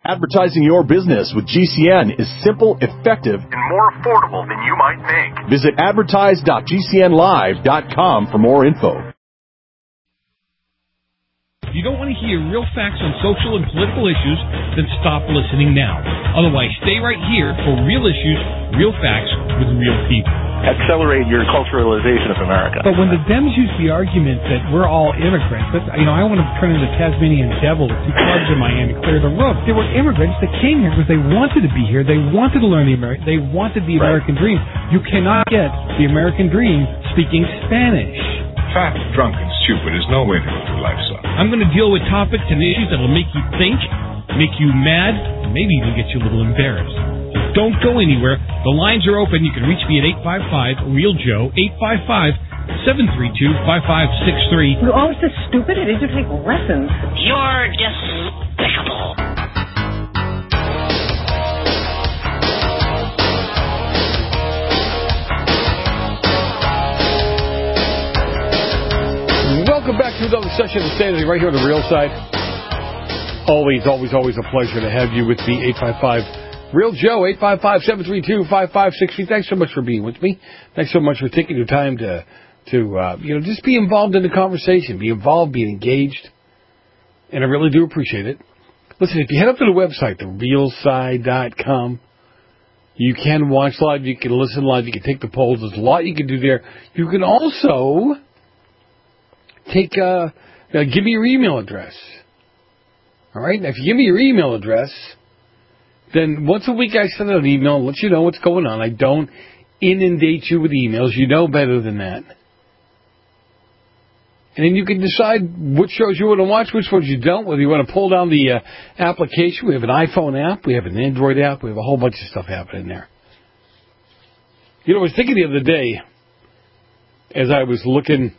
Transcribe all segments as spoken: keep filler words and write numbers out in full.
Advertising your business with G C N is simple, effective, and more affordable than you might think. Visit advertise dot g c n live dot com for more info. If you don't want to hear real facts on social and political issues, then stop listening now. Otherwise, stay right here for real issues, real facts with real people. Accelerate your culturalization of America. But when the Dems use the argument that we're all immigrants, that's, you know, I want to turn into Tasmanian devil with two clubs in my hand and clear the road. They were immigrants that came here because they wanted to be here. They wanted to learn the American. They wanted the American right. dream. You cannot get the American dream speaking Spanish. Fat, drunk, and stupid is no way to go through life, son. I'm going to deal with topics and issues that will make you think, make you mad, and maybe even get you a little embarrassed. So don't go anywhere. The lines are open. You can reach me at eight five five, REAL Joe, eight five five, seven three two, five five six three. You're always this stupid. I need to take lessons. You're despicable. Welcome back to another session of Insanity right here on the Real Side. Always, always, always a pleasure to have you with me. eight five five, REAL Joe, eight five five, seven three two, five five six three. Thanks so much for being with me. Thanks so much for taking your time to, to uh, you know, just be involved in the conversation. Be involved, be engaged. And I really do appreciate it. Listen, if you head up to the website, the real side dot com, you can watch live, you can listen live, you can take the polls. There's a lot you can do there. You can also take, uh, uh, give me your email address. All right? Now, if you give me your email address, then once a week I send out an email and let you know what's going on. I don't inundate you with emails. You know better than that. And then you can decide which shows you want to watch, which ones you don't, whether you want to pull down the uh, application. We have an iPhone app. We have an Android app. We have a whole bunch of stuff happening there. You know, I was thinking the other day, as I was looking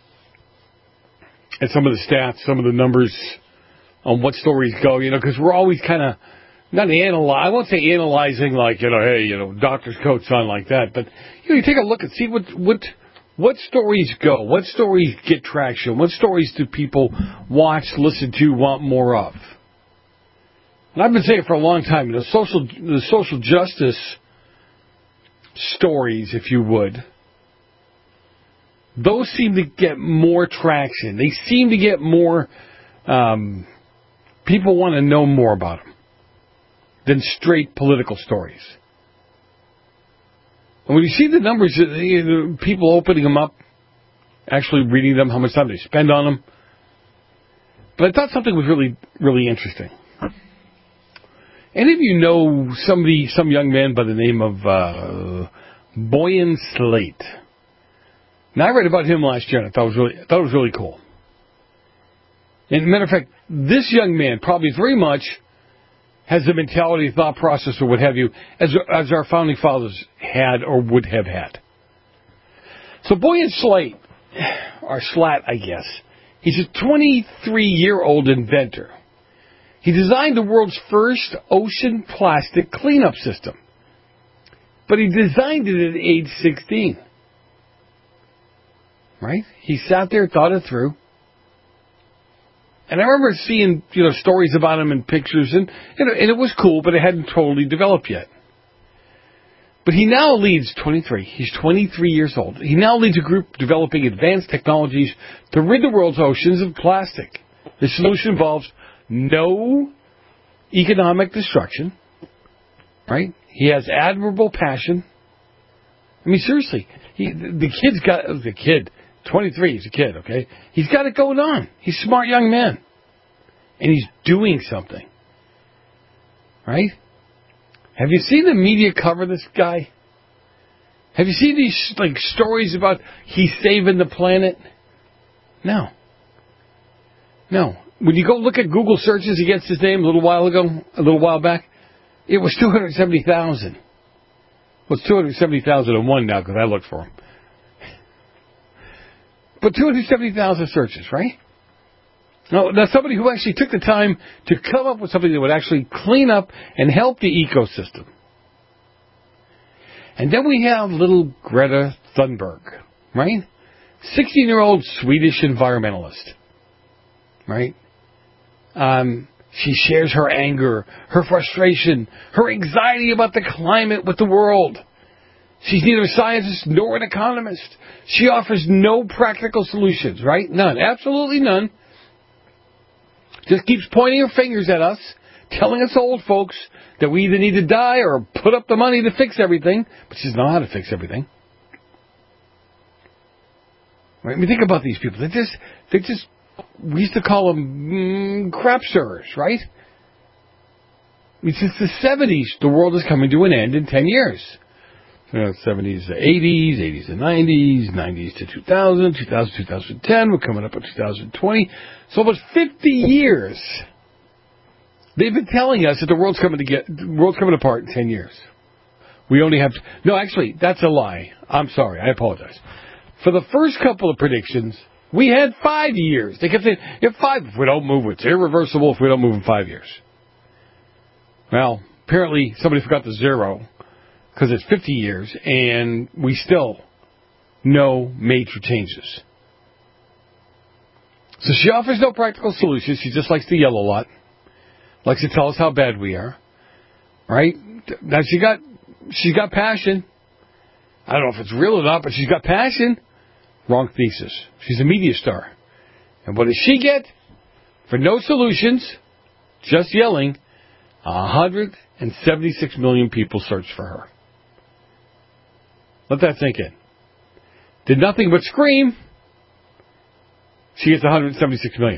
at some of the stats, some of the numbers on what stories go, you know, because we're always kind of, not analyze, I won't say analyzing like, you know, hey, you know, doctor's coats on like that, but, you know, you take a look and see what, what, what stories go, what stories get traction, what stories do people watch, listen to, want more of. And I've been saying for a long time, you know, social, the social justice stories, if you would, those seem to get more traction. They seem to get more, um, people want to know more about them than straight political stories. And when you see the numbers, the people opening them up, actually reading them, how much time they spend on them. But I thought something was really, really interesting. Any of you know somebody, some young man by the name of uh, Boyan Slate? Now, I read about him last year, and I thought it was really, I thought it was really cool. And as a matter of fact, this young man probably very much has the mentality, thought process, or what have you, as as our founding fathers had or would have had. So Boyan Slate, or Slat, I guess, he's a twenty-three-year-old inventor. He designed the world's first ocean plastic cleanup system. But he designed it at age sixteen. Right? He sat there, thought it through. And I remember seeing, you know, stories about him and pictures, and, you know, and it was cool, but it hadn't totally developed yet. But he now leads twenty-three. He's twenty-three years old. He now leads a group developing advanced technologies to rid the world's oceans of plastic. The solution involves no economic destruction, right? He has admirable passion. I mean, seriously, he, the kid's got, the kid, twenty-three, he's a kid, okay? He's got it going on. He's a smart young man. And he's doing something. Right? Have you seen the media cover this guy? Have you seen these, like, stories about he's saving the planet? No. No. When you go look at Google searches against his name a little while ago, a little while back, it was two hundred seventy thousand. Well, it's two hundred seventy thousand one now because I looked for him. But two hundred seventy thousand searches, right? Now, now, somebody who actually took the time to come up with something that would actually clean up and help the ecosystem. And then we have little Greta Thunberg, right? sixteen-year-old Swedish environmentalist, right? Um, She shares her anger, her frustration, her anxiety about the climate with the world. She's neither a scientist nor an economist. She offers no practical solutions, right? None. Absolutely none. Just keeps pointing her fingers at us, telling us old folks that we either need to die or put up the money to fix everything. But she doesn't know how to fix everything. Right? I mean, think about these people. They're just, they're just, we used to call them mm, crap stirrers, right? I mean, since the seventies, the world is coming to an end in ten years. You know, seventies to eighties, eighties to nineties, nineties to two thousand, two thousand to two thousand ten. We're coming up at two thousand twenty. So almost fifty years. They've been telling us that the world's coming to get, the world's coming apart in ten years. We only have to, no, actually, that's a lie. I'm sorry. I apologize. For the first couple of predictions, we had five years. They kept saying, you have five if we don't move. It's irreversible if we don't move in five years. Well, apparently somebody forgot the zero because it's fifty years and we still no major changes. So she offers no practical solutions. She just likes to yell a lot. Likes to tell us how bad we are. Right? Now she got, she's got passion. I don't know if it's real or not, but she's got passion. Wrong thesis. She's a media star. And what does she get? For no solutions, just yelling, one hundred seventy-six million people searched for her. Let that sink in. Did nothing but scream. She gets one hundred seventy-six million.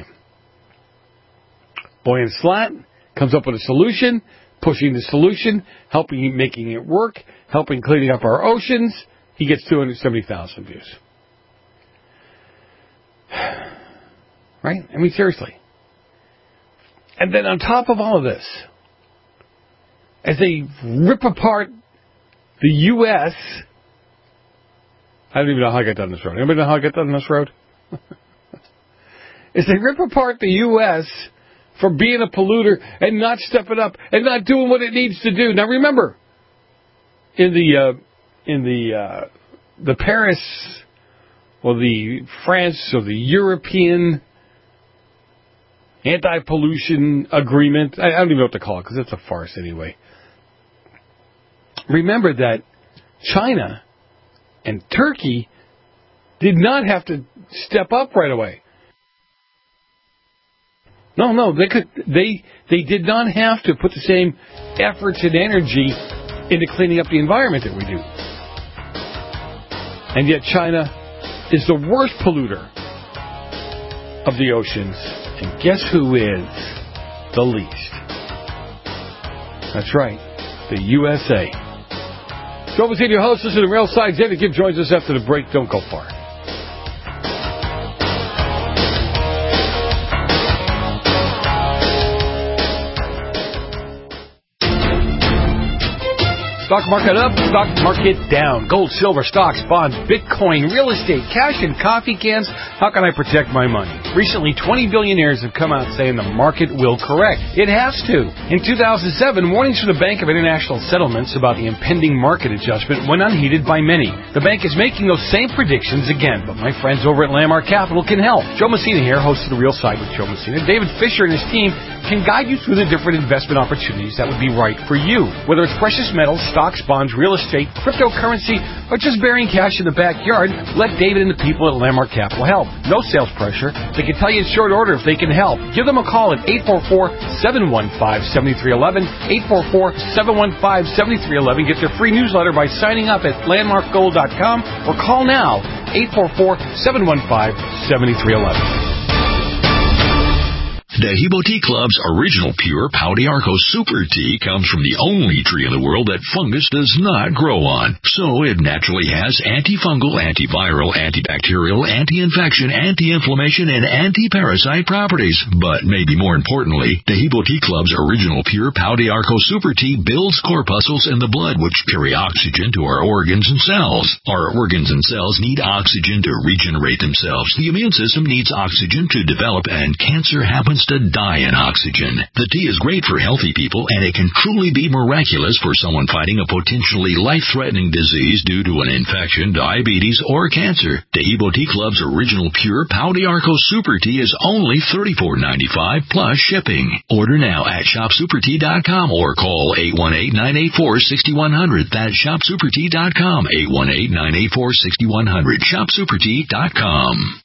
Boyan Slat comes up with a solution, pushing the solution, helping making it work, helping cleaning up our oceans. He gets two hundred seventy thousand views. Right? I mean, seriously. And then on top of all of this, as they rip apart the U S, I don't even know how I got down this road. Anybody know how I got down this road? As they rip apart the U S for being a polluter and not stepping up and not doing what it needs to do. Now remember, in the uh, in the uh, the Paris or the France or the European anti-pollution agreement, I, I don't even know what to call it because it's a farce anyway. Remember that China and Turkey did not have to step up right away. No, no, they could. They they did not have to put the same efforts and energy into cleaning up the environment that we do. And yet China is the worst polluter of the oceans. And guess who is the least? That's right, the U S A. Joe Messina, your host, this is the Real Science. David Gibb joins us after the break. Don't go far. Stock market up, stock market down. Gold, silver, stocks, bonds, Bitcoin, real estate, cash, and coffee cans. How can I protect my money? Recently, twenty billionaires have come out saying the market will correct. It has to. In two thousand seven, warnings from the Bank of International Settlements about the impending market adjustment went unheeded by many. The bank is making those same predictions again, but my friends over at Landmark Capital can help. Joe Messina here, host of The Real Side with Joe Messina. David Fisher and his team can guide you through the different investment opportunities that would be right for you. Whether it's precious metals, stocks, bonds, real estate, cryptocurrency, or just burying cash in the backyard, let David and the people at Landmark Capital help. No sales pressure. They can tell you in short order if they can help. Give them a call at eight four four, seven one five, seven three one one, eight four four, seven one five, seven three one one. Get their free newsletter by signing up at landmark gold dot com or call now, eight four four, seven one five, seven three one one. Dahibo Tea Club's original pure Pau de Arco Super Tea comes from the only tree in the world that fungus does not grow on. So it naturally has antifungal, antiviral, antibacterial, anti-infection, anti-inflammation, and anti-parasite properties. But maybe more importantly, Dahibo Tea Club's original pure Pau de Arco Super Tea builds corpuscles in the blood which carry oxygen to our organs and cells. Our organs and cells need oxygen to regenerate themselves. The immune system needs oxygen to develop, and cancer happens to die in oxygen. The tea is great for healthy people, and it can truly be miraculous for someone fighting a potentially life-threatening disease due to an infection, diabetes, or cancer. Taheebo Tea Club's original pure Pau d'Arco Super Tea is only thirty-four ninety-five plus shipping. Order now at shop super tea dot com or call eight one eight, nine eight four, six one zero zero. That's shop super tea dot com, eight one eight, nine eight four, six one zero zero, shop super tea dot com.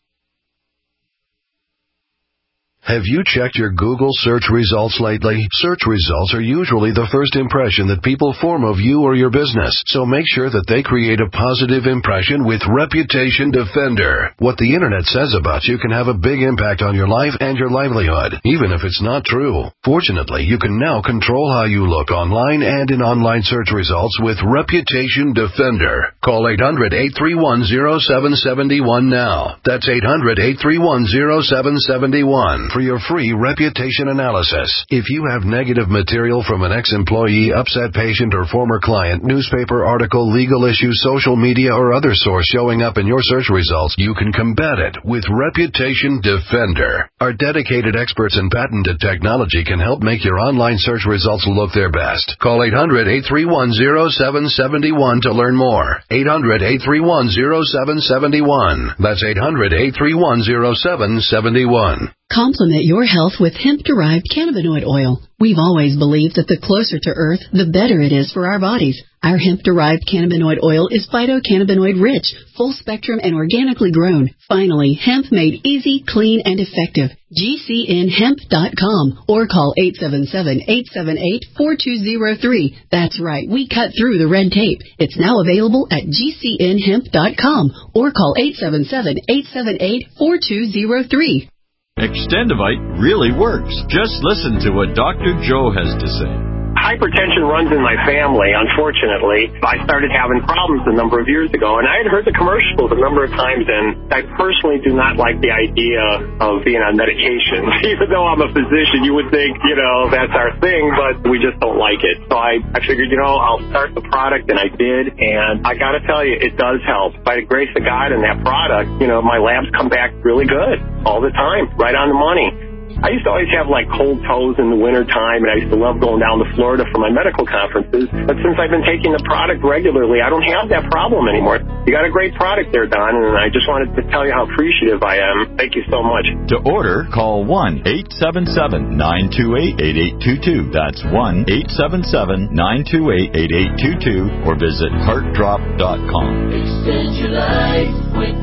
Have you checked your Google search results lately? Search results are usually the first impression that people form of you or your business, so make sure that they create a positive impression with Reputation Defender. What the internet says about you can have a big impact on your life and your livelihood, even if it's not true. Fortunately, you can now control how you look online and in online search results with Reputation Defender. Call eight hundred, eight three one, zero seven seven one now. That's eight hundred, eight three one, zero seven seven one. For your free reputation analysis. If you have negative material from an ex-employee, upset patient, or former client, newspaper article, legal issue, social media, or other source showing up in your search results, you can combat it with Reputation Defender. Our dedicated experts in patented technology can help make your online search results look their best. Call eight hundred, eight three one, zero seven seven one to learn more. eight hundred, eight three one, zero seven seven one. That's eight hundred, eight three one, zero seven seven one. Complement your health with hemp-derived cannabinoid oil. We've always believed that the closer to Earth, the better it is for our bodies. Our hemp-derived cannabinoid oil is phytocannabinoid-rich, full-spectrum, and organically grown. Finally, hemp made easy, clean, and effective. G C N hemp dot com or call eight seven seven, eight seven eight, four two zero three. That's right, we cut through the red tape. It's now available at G C N hemp dot com or call eight seven seven, eight seven eight, four two zero three. Extendivite really works. Just listen to what Doctor Joe has to say. Hypertension runs in my family, unfortunately. I started having problems a number of years ago, and I had heard the commercials a number of times, and I personally do not like the idea of being on medication. Even though I'm a physician, you would think, you know, that's our thing, but we just don't like it. So I, I figured, you know, I'll start the product, and I did, and I got to tell you, it does help. By the grace of God and that product, you know, my labs come back really good all the time, right on the money. I used to always have, like, cold toes in the wintertime, and I used to love going down to Florida for my medical conferences. But since I've been taking the product regularly, I don't have that problem anymore. You got a great product there, Don, and I just wanted to tell you how appreciative I am. Thank you so much. To order, call one eight seven seven, nine two eight, eight eight two two. That's one eight seven seven, nine two eight, eight eight two two, or visit heart drop dot com. Extend your life with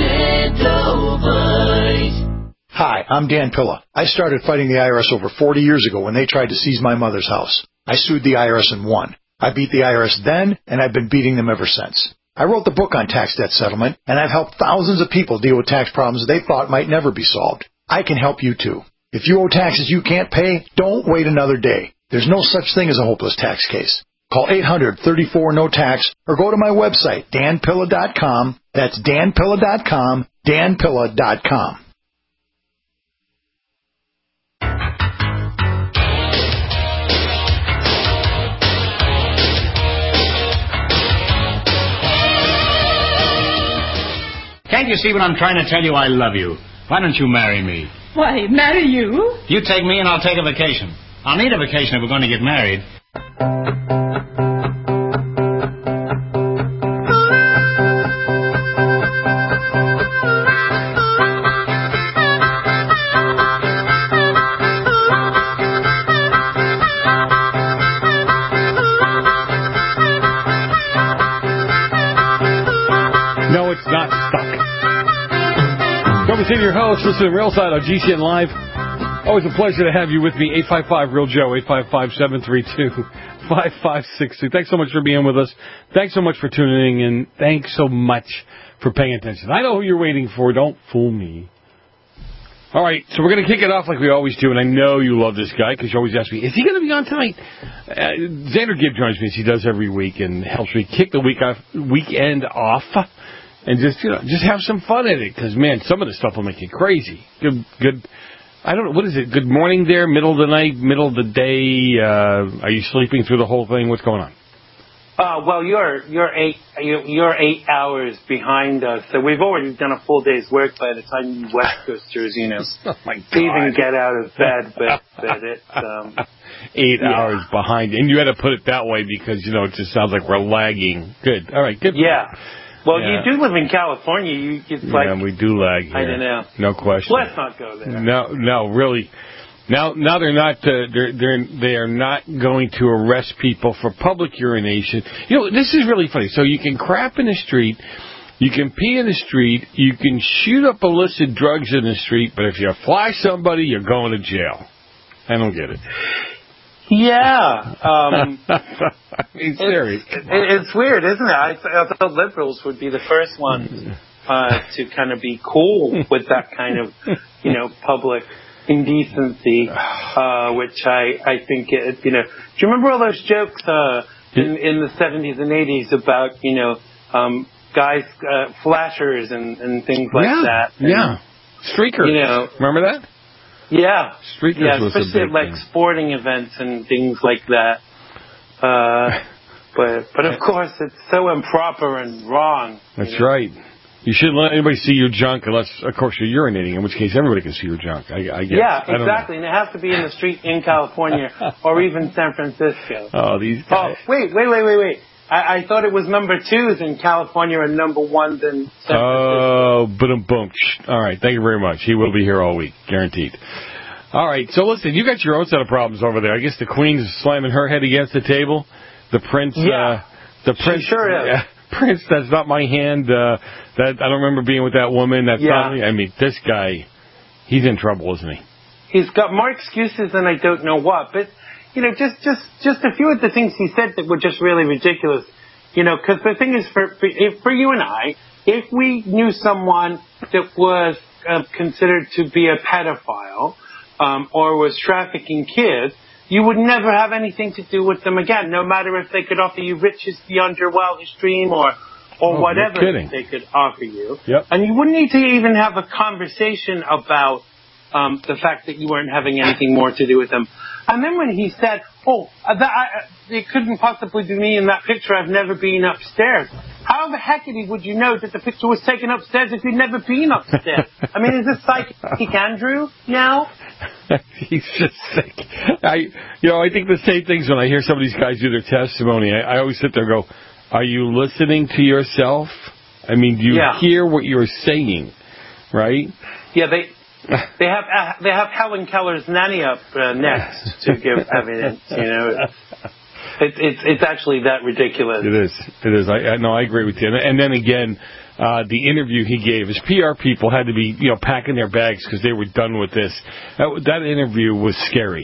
Extendovite. Hi, I'm Dan Pilla. I started fighting the I R S over forty years ago when they tried to seize my mother's house. I sued the I R S and won. I beat the I R S then, and I've been beating them ever since. I wrote the book on tax debt settlement, and I've helped thousands of people deal with tax problems they thought might never be solved. I can help you too. If you owe taxes you can't pay, don't wait another day. There's no such thing as a hopeless tax case. Call eight hundred, thirty-four, no tax or go to my website, dan pilla dot com. That's dan pilla dot com, dan pilla dot com. Can't you see what I'm trying to tell you? I love you. Why don't you marry me? Why, marry you? You take me and I'll take a vacation. I'll need a vacation if we're going to get married. No, it's not stuck. Robert, your host, listen to Real Side on G C N Live. Always a pleasure to have you with me. eight five five, real Joe, eight five five, seven three two, five five six two. Thanks so much for being with us. Thanks so much for tuning in. Thanks so much for paying attention. I know who you're waiting for. Don't fool me. All right, so we're going to kick it off like we always do, and I know you love this guy because you always ask me, is he going to be on tonight? Uh, Xander Gibb joins me as he does every week and helps me kick the week off, weekend off and just, you know, just have some fun in it because, man, some of the stuff will make you crazy. Good, good. I don't know, what is it? Good morning there, middle of the night, middle of the day? Uh, are you sleeping through the whole thing? What's going on? Uh, well, you're you're eight you're, you're eight hours behind us, so we've already done a full day's work by the time you West Coasters, you know, oh my God. even get out of bed. But, but it's um, eight yeah. hours behind, and you had to put it that way because you know it just sounds like we're lagging. Good, all right, good. Yeah. Well, yeah. you do live in California. You it's like yeah, we do lag here. I don't know. No question. Let's not go there. No, no, really. Now, now they're not. Uh, they're they're they are not going to arrest people for public urination. You know, this is really funny. So you can crap in the street, you can pee in the street, you can shoot up illicit drugs in the street, but if you fly somebody, you're going to jail. I don't get it. Yeah. Um, it's, serious. It's, it's weird, isn't it? I, I thought liberals would be the first ones uh, to kind of be cool with that kind of, you know, public indecency, uh, which I, I think, it, you know, do you remember all those jokes uh, in, in the seventies and eighties about, you know, um, guys, uh, flashers and, and things like yeah, that? And, yeah. Streakers. You know, remember that? Yeah. Streakers yeah, was a especially big at, like, thing. sporting events and things like that. Uh, but, but of course, it's so improper and wrong. That's you know? right. You shouldn't let anybody see your junk unless, of course, you're urinating, in which case everybody can see your junk, I, I guess. Yeah, I exactly. And it has to be in the street in California or even San Francisco. Oh, these guys. Oh, wait, wait, wait, wait, wait. I, I thought it was number twos in California and number ones in San Francisco. Oh, boom, boom. All right, thank you very much. He will be here all week, guaranteed. All right, so listen, you got your own set of problems over there. I guess the Queen's slamming her head against the table. The Prince, yeah. uh, the Prince, she sure is. Yeah, Prince, that's not my hand. Uh, that I don't remember being with that woman. That's yeah. not me. I mean, this guy, he's in trouble, isn't he? He's got more excuses than I don't know what. But, you know, just just, just a few of the things he said that were just really ridiculous. You know, because the thing is, for, for, if, for you and I, if we knew someone that was uh, considered to be a pedophile um, or was trafficking kids, you would never have anything to do with them again, no matter if they could offer you riches beyond your wildest dream or or oh, whatever they could offer you. Yep. And you wouldn't need to even have a conversation about um, the fact that you weren't having anything more to do with them. And then when he said, oh, that, I, it couldn't possibly be me in that picture, I've never been upstairs. How the heckity would you know that the picture was taken upstairs if you'd never been upstairs? I mean, is this psychic Andrew now? He's just sick. I, you know, I think the same things when I hear some of these guys do their testimony. I, I always sit there and go, are you listening to yourself? I mean, do you yeah. hear what you're saying, right? Yeah, they they have uh, they have Helen Keller's nanny up uh, next to give evidence. You know, it's it's it's actually that ridiculous. It is. It is. I, I no, I agree with you. And then again, uh, the interview he gave, his P R people had to be, you know, packing their bags because they were done with this. That, that interview was scary.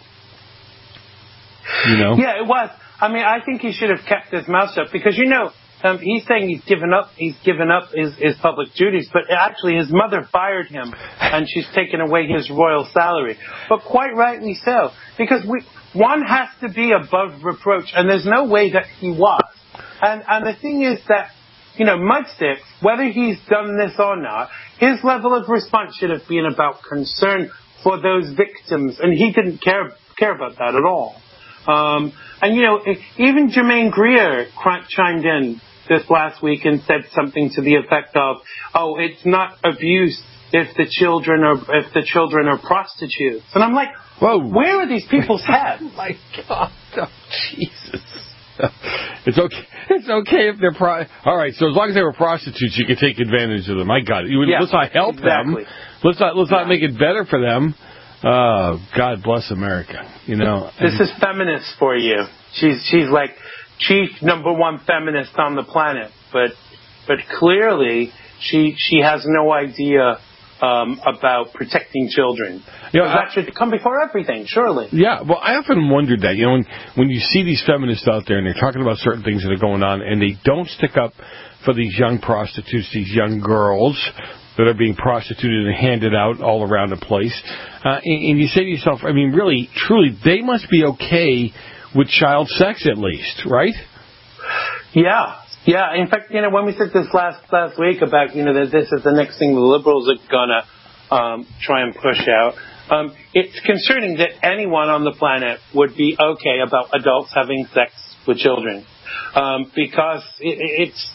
You know? Yeah, it was. I mean, I think he should have kept his mouth shut because, you know, um, he's saying he's given up. He's given up his, his public duties, but actually his mother fired him, and she's taken away his royal salary. But quite rightly so, because we one has to be above reproach, and there's no way that he was. And and the thing is that, you know, Mudsticks, whether he's done this or not, his level of response should have been about concern for those victims, and he didn't care care about that at all. Um, and, you know, even Jermaine Greer chimed in this last week and said something to the effect of, oh, it's not abuse if the children are if the children are prostitutes. And I'm like, whoa, where are these people's heads? Oh, my God. Oh, Jesus. It's okay. It's okay if they're pro. All right. So as long as they were prostitutes, you could take advantage of them. I got it. You, yeah, let's not help exactly. them. Let's not. Let's yeah. not make it better for them. Oh, God bless America. You know. This is feminist for you. She's she's like chief number one feminist on the planet, but but clearly she she has no idea um, about protecting children. You know, that should come before everything, surely. Yeah, well, I often wondered that. You know, when, when you see these feminists out there and they're talking about certain things that are going on, and they don't stick up for these young prostitutes, these young girls that are being prostituted and handed out all around the place, uh, and, and you say to yourself, I mean, really, truly, they must be okay with child sex at least, right? Yeah. Yeah, in fact, you know, when we said this last last week about, you know, that this is the next thing the liberals are going to um, try and push out, um, it's concerning that anyone on the planet would be okay about adults having sex with children. um, because it, it's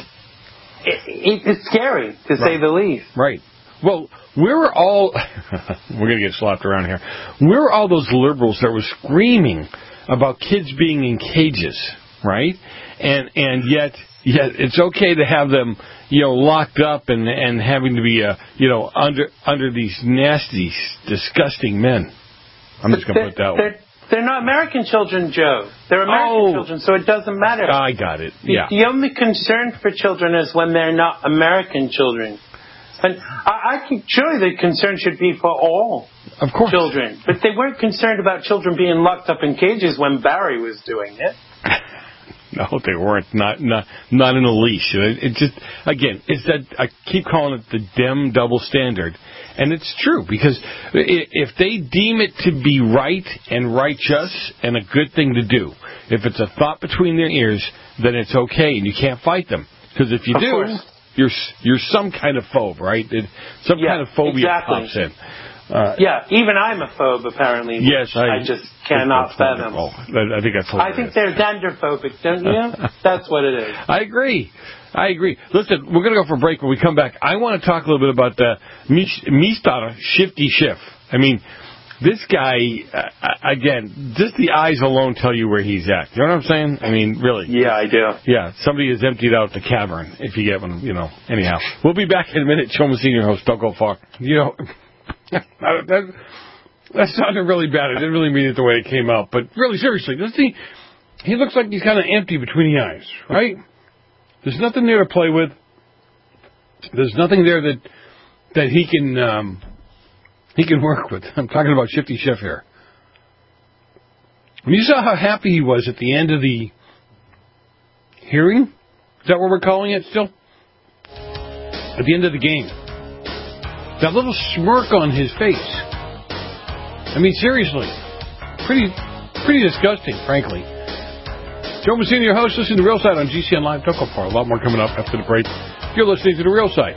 it, it's scary to say right. the least. Right. Well, we're all we're going to get slapped around here. We're all those liberals that were screaming about kids being in cages, right? And and yet yet it's okay to have them, you know, locked up and and having to be uh, you know under under these nasty, disgusting men. I'm just going to put it that way. They're not American children, Joe. They're American oh, children, so it doesn't matter. I got it. Yeah. The, the only concern for children is when they're not American children. And I, I think surely the concern should be for all of course. children. But they weren't concerned about children being locked up in cages when Barry was doing it. No, they weren't. Not not not in a leash. It, it just again, it's that I keep calling it the Dem double standard, and it's true because if they deem it to be right and righteous and a good thing to do, if it's a thought between their ears, then it's okay and you can't fight them. Because if you of do, course. you're you're some kind of phobe, right? It, some yeah, kind of phobia exactly. pops in. Uh, yeah, even I'm a phobe, apparently. Yes, I, I just cannot fathom. I think that's hilarious. I think they're gender-phobic, don't you? That's what it is. I agree. I agree. Listen, we're going to go for a break. When we come back, I want to talk a little bit about the Mistar Shifty Schiff. I mean, this guy, uh, again, just the eyes alone tell you where he's at. You know what I'm saying? I mean, really. Yeah, I do. Yeah, somebody has emptied out the cavern, if you get one, you know. Anyhow, we'll be back in a minute. Joe Senior host, don't go far. You know, that, that sounded really bad. I didn't really mean it the way it came out. But really, seriously, doesn't he? He looks like he's kind of empty between the eyes, right? There's nothing there to play with. There's nothing there that that he can um, he can work with. I'm talking about Shifty Schiff here. When you saw how happy he was at the end of the hearing, is that what we're calling it still? At the end of the game. That little smirk on his face. I mean, seriously. Pretty pretty disgusting, frankly. Joe Messina, your host. Listen to The Real Side on G C N Live. Don't go far. A lot more coming up after the break. You're listening to The Real Side.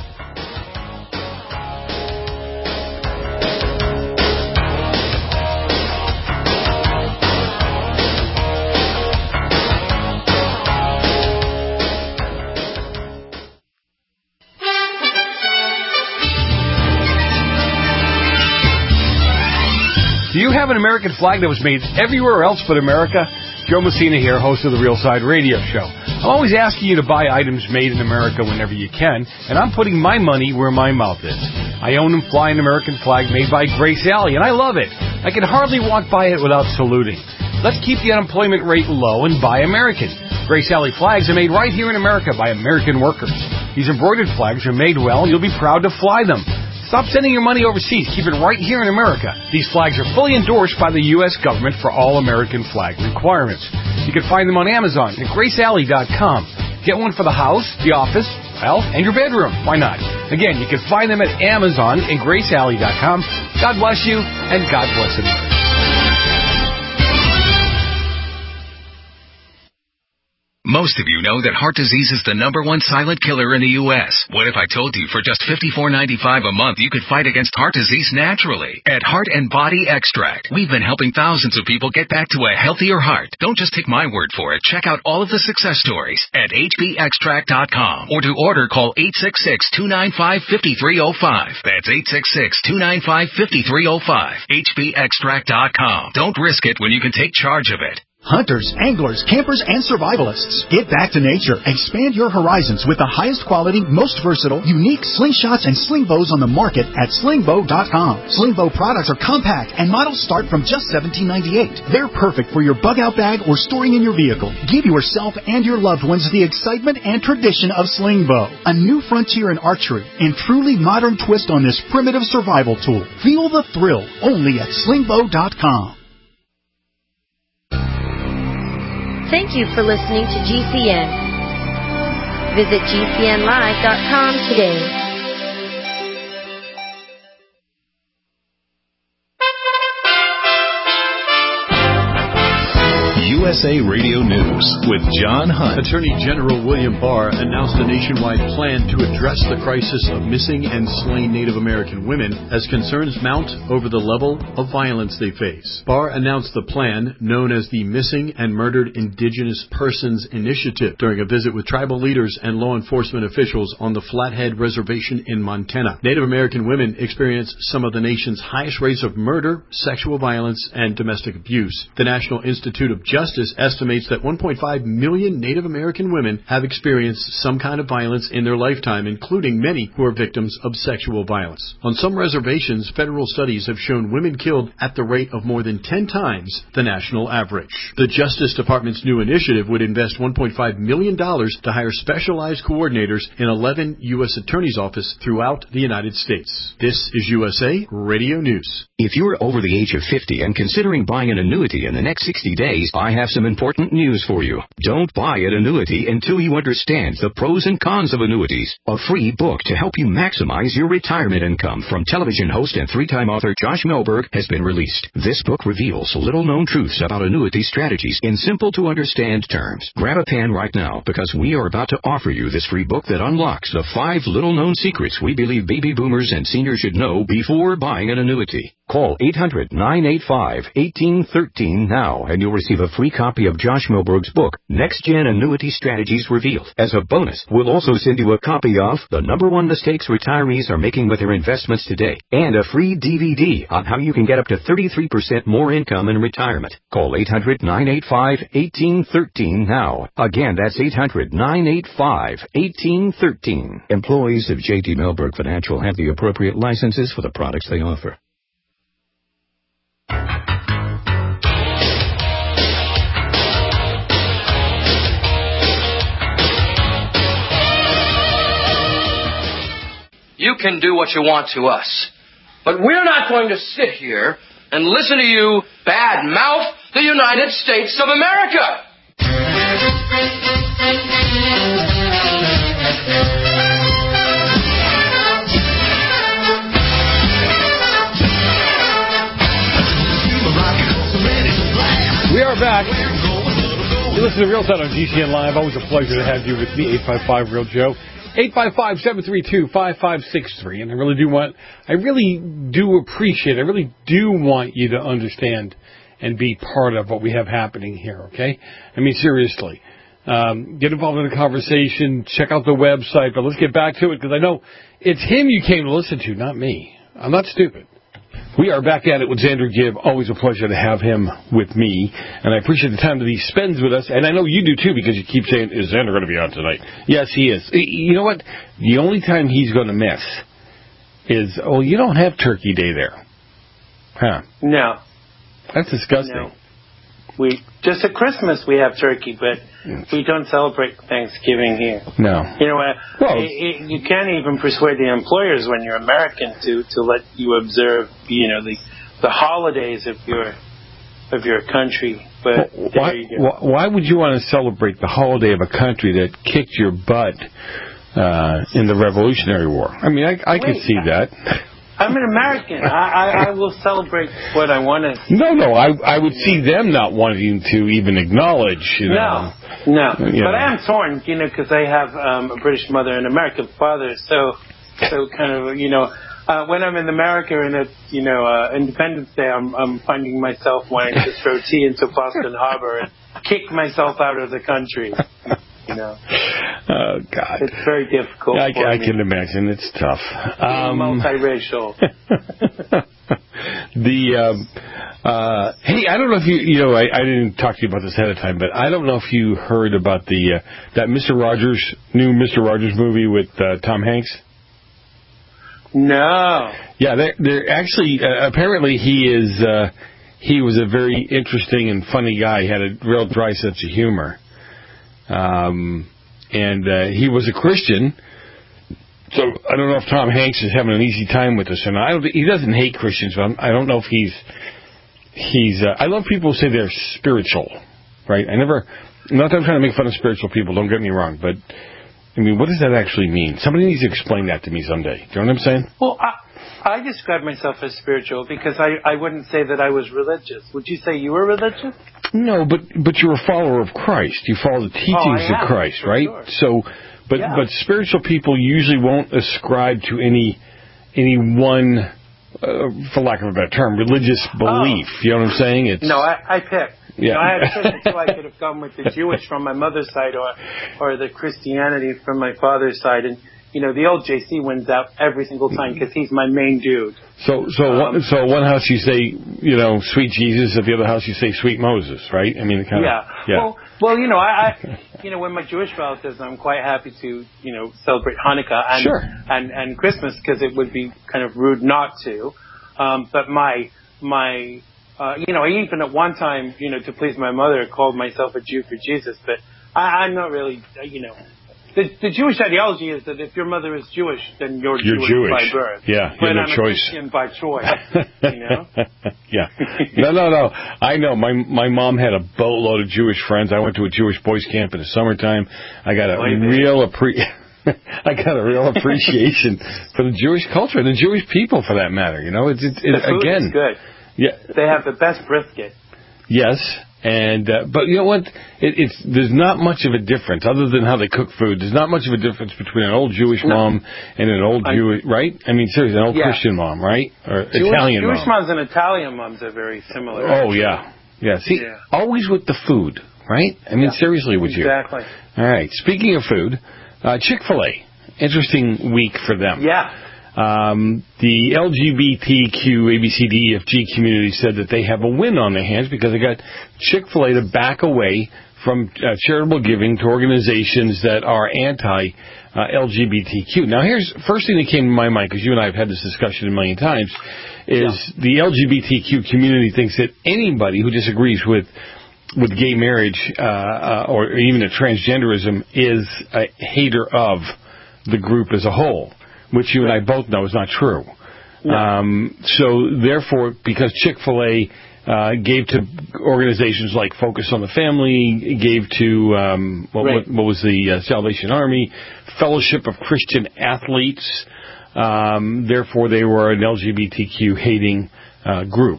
Do you have an American flag that was made everywhere else but America? Joe Messina here, host of The Real Side Radio Show. I'm always asking you to buy items made in America whenever you can, and I'm putting my money where my mouth is. I own and fly an American flag made by Grace Alley, and I love it. I can hardly walk by it without saluting. Let's keep the unemployment rate low and buy American. Grace Alley flags are made right here in America by American workers. These embroidered flags are made well, and you'll be proud to fly them. Stop sending your money overseas. Keep it right here in America. These flags are fully endorsed by the U S government for all American flag requirements. You can find them on Amazon at grace alley dot com. Get one for the house, the office, well, and your bedroom. Why not? Again, you can find them at Amazon and grace alley dot com. God bless you, and God bless America. Most of you know that heart disease is the number one silent killer in the U S What if I told you for just fifty-four ninety-five a month you could fight against heart disease naturally? At Heart and Body Extract, we've been helping thousands of people get back to a healthier heart. Don't just take my word for it. Check out all of the success stories at h b extract dot com. Or to order, call eight six six, two nine five, five three zero five. That's eight six six, two nine five, five three zero five. h b extract dot com. Don't risk it when you can take charge of it. Hunters, anglers, campers, and survivalists. Get back to nature. Expand your horizons with the highest quality, most versatile, unique slingshots and sling bows on the market at sling bow dot com. Sling bow products are compact and models start from just seventeen ninety-eight. They're perfect for your bug-out bag or storing in your vehicle. Give yourself and your loved ones the excitement and tradition of sling bow. A new frontier in archery and truly modern twist on this primitive survival tool. Feel the thrill only at sling bow dot com. Thank you for listening to G C N. Visit G C N live dot com today. U U S A Radio News with John Hunt. Attorney General William Barr announced a nationwide plan to address the crisis of missing and slain Native American women as concerns mount over the level of violence they face. Barr announced the plan, known as the Missing and Murdered Indigenous Persons Initiative, during a visit with tribal leaders and law enforcement officials on the Flathead Reservation in Montana. Native American women experience some of the nation's highest rates of murder, sexual violence, and domestic abuse. The National Institute of Justice estimates that one point five million Native American women have experienced some kind of violence in their lifetime, including many who are victims of sexual violence. On some reservations, federal studies have shown women killed at the rate of more than ten times the national average. The Justice Department's new initiative would invest one point five million dollars to hire specialized coordinators in eleven U S attorneys' offices throughout the United States. This is U S A Radio News. If you're over the age of fifty and considering buying an annuity in the next sixty days, I have some important news for you. Don't buy an annuity until you understand the pros and cons of annuities. A free book to help you maximize your retirement income from television host and three-time author Josh Melberg has been released. This book reveals little-known truths about annuity strategies in simple-to-understand terms. Grab a pen right now, because we are about to offer you this free book that unlocks the five little-known secrets we believe baby boomers and seniors should know before buying an annuity. Call eight hundred, nine eight five, one eight one three now, and you'll receive a free copy of Josh Melberg's book, Next Gen Annuity Strategies Revealed. As a bonus, we'll also send you a copy of The Number One Mistakes Retirees Are Making with Their Investments Today, and a free D V D on how you can get up to thirty-three percent more income in retirement. Call eight hundred, nine eight five, one eight one three now. Again, that's eight hundred, nine eight five, one eight one three. Employees of J D Melberg Financial have the appropriate licenses for the products they offer. You can do what you want to us, but we're not going to sit here and listen to you bad-mouth the United States of America. We are back. You listen to Real Time on G C N Live. Always a pleasure to have you with me, eight five five Real Joe. eight five five, seven three two, five five six three. And I really do want, I really do appreciate, I really do want you to understand and be part of what we have happening here, okay? I mean, seriously. Um, get involved in the conversation, check out the website, but let's get back to it, because I know it's him you came to listen to, not me. I'm not stupid. We are back at it with Xander Gibb. Always a pleasure to have him with me, and I appreciate the time that he spends with us, and I know you do too, because you keep saying, is Xander going to be on tonight? Yes, he is. You know what? The only time he's going to miss is, oh, you don't have Turkey Day there. Huh? No. That's disgusting. No. We just at Christmas we have turkey, but we don't celebrate Thanksgiving here. No. You know, uh, well, it, it, you can't even persuade the employers when you're American to, to let you observe, you know, the the holidays of your of your country. But well, why, you go. why would you want to celebrate the holiday of a country that kicked your butt uh, in the Revolutionary War? I mean, I, I could see that. I'm an American. I, I, I will celebrate what I want to. No, no, I I would see them not wanting to even acknowledge, you know. No, no. You but know. I am torn, you know, because I have um, a British mother and an American father. So, so kind of, you know, uh, when I'm in America and it's, you know, uh, Independence Day, I'm I'm finding myself wanting to throw tea into Boston Harbor and kick myself out of the country. You know. Oh God, it's very difficult. I, for I me. can imagine. It's tough. Um, multiracial. the um, uh, hey, I don't know if you you know I, I didn't talk to you about this ahead of time, but I don't know if you heard about the uh, that Mister Rogers new Mister Rogers movie with uh, Tom Hanks. No. Yeah, they're, they're actually uh, apparently he is uh, he was a very interesting and funny guy. He had a real dry sense of humor. Um, and uh, he was a Christian, so I don't know if Tom Hanks is having an easy time with this or not. I don't, he doesn't hate Christians, but I'm, I don't know if he's he's. Uh, I love people who say they're spiritual, right? I never, not that I'm trying to make fun of spiritual people. Don't get me wrong, but I mean, what does that actually mean? Somebody needs to explain that to me someday. Do you know what I'm saying? Well, I, I describe myself as spiritual because I, I wouldn't say that I was religious. Would you say you were religious? No, but but you're a follower of Christ. You follow the teachings oh, of Christ, right? Sure. So, but yeah. but spiritual people usually won't ascribe to any any one, uh, for lack of a better term, religious belief. Oh. You know what I'm saying? It's no, I, I picked. Yeah. You know, I had a choice until I could have gone with the Jewish from my mother's side or or the Christianity from my father's side, and you know, the old J C wins out every single time because he's my main dude. So, so, um, one, so one house you say, you know, sweet Jesus. At the other house you say sweet Moses, right? I mean, it kind yeah. of, yeah. Well, well, you know, I, I, you know, when my Jewish relatives, I'm quite happy to, you know, celebrate Hanukkah and sure. and, and Christmas because it would be kind of rude not to. Um, but my my, uh, you know, I even at one time, you know, to please my mother, called myself a Jew for Jesus. But I, I'm not really, you know. The, the Jewish ideology is that if your mother is Jewish, then you're, you're Jewish, Jewish by birth. Yeah, you but have no I'm a choice. Christian by choice. You know? yeah. No, no, no. I know. My my mom had a boatload of Jewish friends. I went to a Jewish boys camp in the summertime. I got a Boy, real appre- I got a real appreciation for the Jewish culture and the Jewish people, for that matter. You know, it's it, it, the food again. is good. Yeah. They have the best brisket. Yes. And uh, but you know what? It, it's there's not much of a difference other than how they cook food. There's not much of a difference between an old Jewish no. mom and an old Jewish, right? I mean, seriously, an old yeah. Christian mom, right? Or Jewish, Italian Jewish mom. moms and Italian moms are very similar. Oh actually. yeah, yeah. See, yeah. always with the food, right? I mean, yeah. seriously, with exactly. you. Exactly. All right. Speaking of food, uh, Chick-fil-A. Interesting week for them. Yeah. Um, the L G B T Q, A B C D E F G community said that they have a win on their hands because they got Chick-fil-A to back away from uh, charitable giving to organizations that are anti-L G B T Q. Now, here's first thing that came to my mind, because you and I have had this discussion a million times, is yeah. the L G B T Q community thinks that anybody who disagrees with with gay marriage uh, uh, or even a transgenderism is a hater of the group as a whole, which you and I both know is not true. No. Um, so, therefore, because Chick-fil-A uh, gave to organizations like Focus on the Family, gave to, um, what, right. what, what was the uh, Salvation Army, Fellowship of Christian Athletes, um, therefore they were an L G B T Q hating uh, group.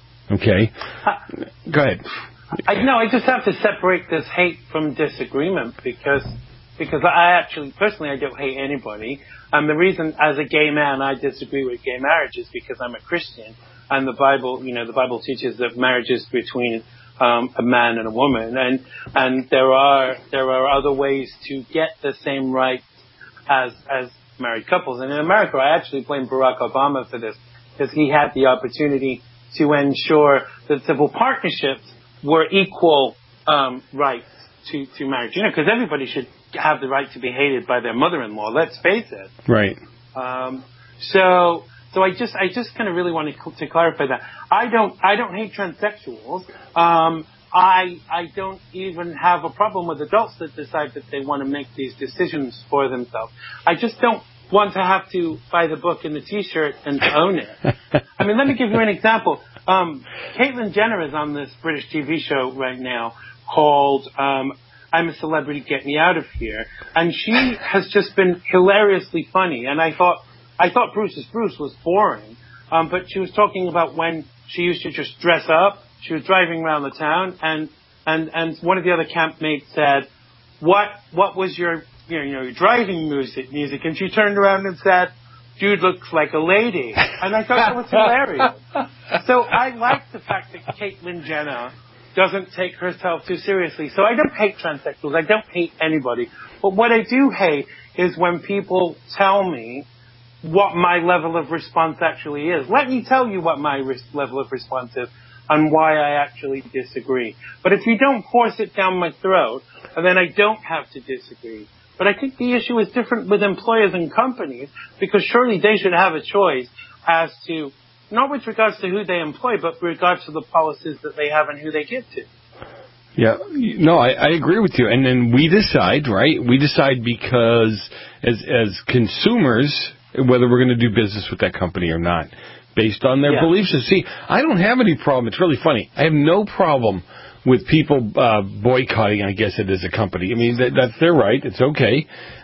Okay? Uh, Go ahead. I, no, I just have to separate this hate from disagreement because because I actually, personally, I don't hate anybody. And the reason, as a gay man, I disagree with gay marriage is because I'm a Christian, and the Bible, you know, the Bible teaches that marriage is between um, a man and a woman, and and there are there are other ways to get the same rights as as married couples. And in America, I actually blame Barack Obama for this because he had the opportunity to ensure that civil partnerships were equal um, rights to to marriage. You know, because everybody should have the right to be hated by their mother-in-law. Let's face it. Right. Um, so, so I just, I just kind of really wanted to clarify that. I don't, I don't hate transsexuals. Um, I, I don't even have a problem with adults that decide that they want to make these decisions for themselves. I just don't want to have to buy the book and the T-shirt and to own it. I mean, let me give you an example. Um, Caitlyn Jenner is on this British T V show right now called, um, I'm a Celebrity, Get Me Out of Here. And she has just been hilariously funny. And I thought, I thought Bruce's Bruce was boring. Um, but she was talking about when she used to just dress up. She was driving around the town and, and, and one of the other campmates said, what, what was your, you know, your driving music, music? And she turned around and said, dude looks like a lady. And I thought that was hilarious. So I like the fact that Caitlyn Jenner doesn't take herself too seriously. So I don't hate transsexuals. I don't hate anybody. But what I do hate is when people tell me what my level of response actually is. Let me tell you what my res- level of response is and why I actually disagree. But if you don't force it down my throat, then I don't have to disagree. But I think the issue is different with employers and companies because surely they should have a choice as to not with regards to who they employ, but with regards to the policies that they have and who they give to. Yeah, no, I, I agree with you. And then we decide, right? We decide because as as consumers, whether we're going to do business with that company or not, based on their yeah. beliefs. And see, I don't have any problem. It's really funny. I have no problem with people uh, boycotting, I guess it is, a company. I mean, that, that's their right. It's okay.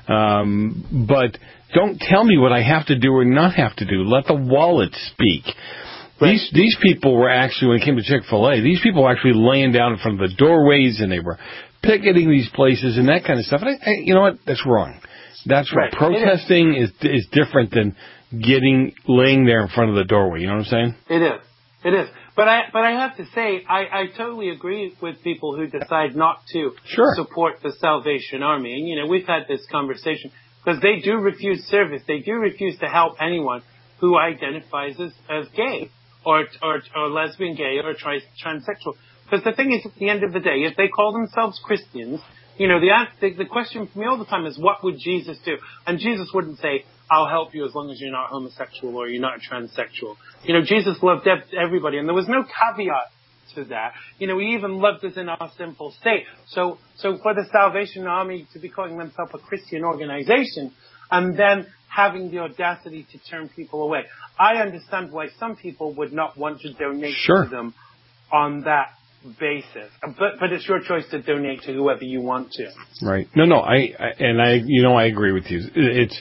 Um, but don't tell me what I have to do or not have to do. Let the wallet speak. These these people were actually, when it came to Chick-fil-A, these people were actually laying down in front of the doorways, and they were picketing these places and that kind of stuff. And I, I, you know what? That's wrong. That's right. Right. Protesting is is different than getting laying there in front of the doorway. You know what I'm saying? It is. It is. But I but I have to say, I, I totally agree with people who decide not to sure. support the Salvation Army. And, you know, we've had this conversation because they do refuse service. They do refuse to help anyone who identifies as, as gay or, or or lesbian gay or tri- transsexual. Because the thing is, at the end of the day, if they call themselves Christians, you know, the, the the question for me all the time is, what would Jesus do? And Jesus wouldn't say, I'll help you as long as you're not homosexual or you're not a transsexual. You know, Jesus loved everybody, and there was no caveat to that. You know, he even loved us in our sinful state. So, so for the Salvation Army to be calling themselves a Christian organization and then having the audacity to turn people away, I understand why some people would not want to donate sure. to them on that basis. But but it's your choice to donate to whoever you want to. Right. No, no, I, I and I, you know, I agree with you. It's,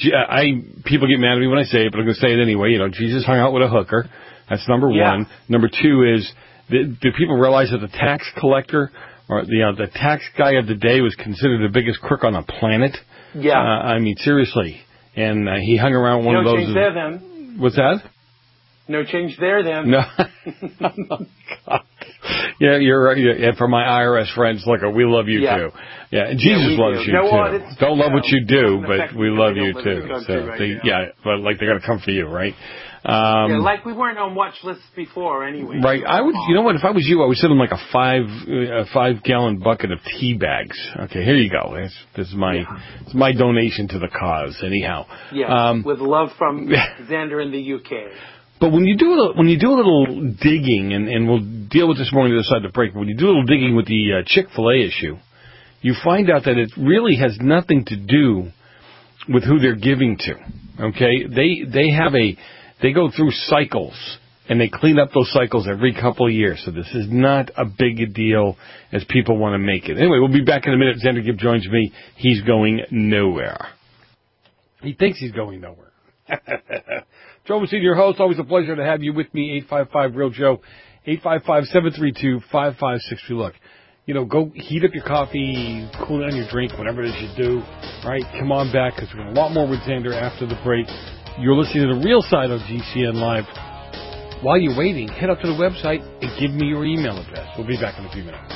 I, people get mad at me when I say it, but I'm going to say it anyway. You know, Jesus hung out with a hooker. That's number yeah. one. Number two is, do people realize that the tax collector or the, you know, the tax guy of the day was considered the biggest crook on the planet? Yeah. Uh, I mean, seriously. And uh, he hung around one no of those. No change there then. What's that? No change there then. No. Oh, God. Yeah, you're right. Yeah, for my I R S friends, look, we love you yeah. too. Yeah, Jesus yeah, loves do. you no too. Audits, don't love no, what you do, but we love you live too. So right they, now. yeah, but like they're gonna come for you, right? Um, yeah, like we weren't on watch lists before anyway. Right. I would. You know what? If I was you, I would send them like a five a five gallon bucket of tea bags. Okay, here you go. This, this is my yeah. this is my donation to the cause. Anyhow. Yeah. Um, with love from Xander in the U K. But when you do a little, when you do a little digging, and, and we'll deal with this more on the other side of the break, but when you do a little digging with the uh, Chick-fil-A issue, you find out that it really has nothing to do with who they're giving to. Okay? They they have a, they go through cycles, and they clean up those cycles every couple of years. So this is not a big a deal as people want to make it. Anyway, we'll be back in a minute. Xander Gibb joins me. He's going nowhere. He thinks he's going nowhere. Joe Messina, your host. Always a pleasure to have you with me. eight five five real Joe. eight five five, seven three two, five five six two. Look, you know, go heat up your coffee, cool down your drink, whatever it is you do. All right, come on back because we're going to a lot more with Xander after the break. You're listening to the real side of G C N Live. While you're waiting, head up to the website and give me your email address. We'll be back in a few minutes.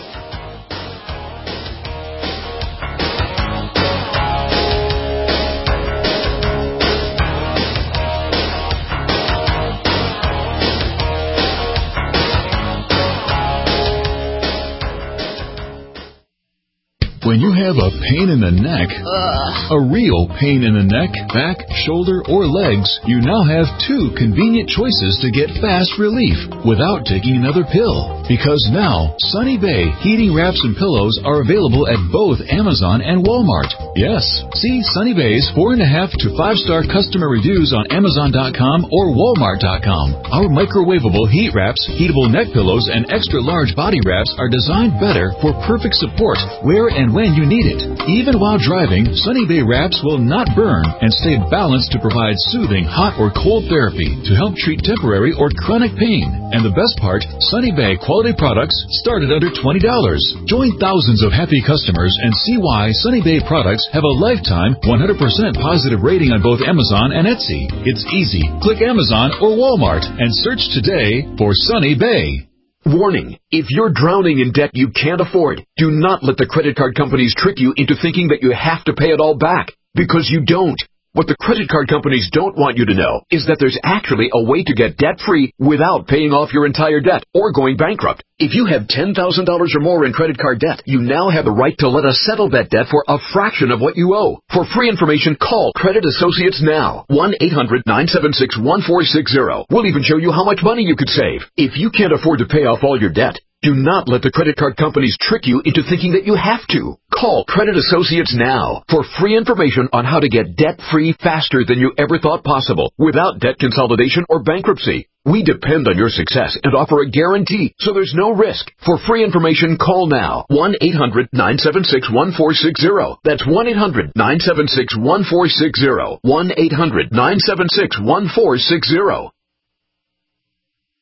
When you have a pain in the neck, Ugh. a real pain in the neck, back, shoulder, or legs, you now have two convenient choices to get fast relief without taking another pill. Because now, Sunny Bay heating wraps and pillows are available at both Amazon and Walmart. Yes, see Sunny Bay's four and a half to five star customer reviews on Amazon dot com or Walmart dot com. Our microwavable heat wraps, heatable neck pillows, and extra large body wraps are designed better for perfect support where and when you need it. Even while driving, Sunny Bay wraps will not burn and stay balanced to provide soothing hot or cold therapy to help treat temporary or chronic pain. And the best part, Sunny Bay quality products start at under twenty dollars. Join thousands of happy customers and see why Sunny Bay products have a lifetime one hundred percent positive rating on both Amazon and Etsy. It's easy. Click Amazon or Walmart and search today for Sunny Bay. Warning, if you're drowning in debt you can't afford, do not let the credit card companies trick you into thinking that you have to pay it all back, because you don't. What the credit card companies don't want you to know is that there's actually a way to get debt-free without paying off your entire debt or going bankrupt. If you have ten thousand dollars or more in credit card debt, you now have the right to let us settle that debt for a fraction of what you owe. For free information, call Credit Associates now. one eight hundred nine seven six one four six zero. We'll even show you how much money you could save. If you can't afford to pay off all your debt, do not let the credit card companies trick you into thinking that you have to. Call Credit Associates now for free information on how to get debt-free faster than you ever thought possible without debt consolidation or bankruptcy. We depend on your success and offer a guarantee, so there's no risk. For free information, call now. one eight hundred nine seven six one four six zero. That's one eight hundred nine seven six one four six zero. one eight hundred nine seven six one four six zero.